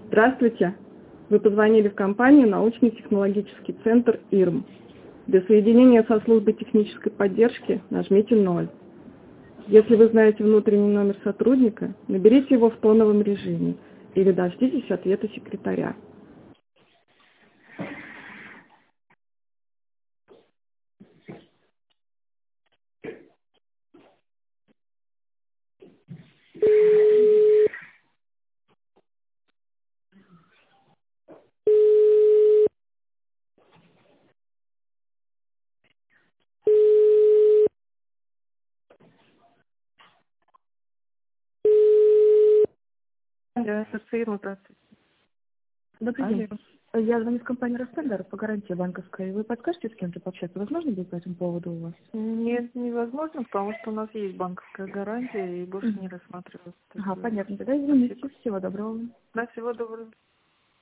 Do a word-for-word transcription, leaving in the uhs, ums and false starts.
Здравствуйте! Вы позвонили в компанию научно-технологический центр ИРМ. Для соединения со службой технической поддержки нажмите ноль. Если вы знаете внутренний номер сотрудника, наберите его в тоновом режиме или дождитесь ответа секретаря. Да, СССР, здравствуйте. Добрый Алло. день. Я звоню в компанию «Ростендер» по гарантии банковской. Вы подскажете, с кем-то пообщаться? Возможно будет по этому поводу у вас? Нет, невозможно, потому что у нас есть банковская гарантия и больше Мгм. не рассматривается. Ага, понятно. Тогда извините. Всего доброго. Да, всего доброго.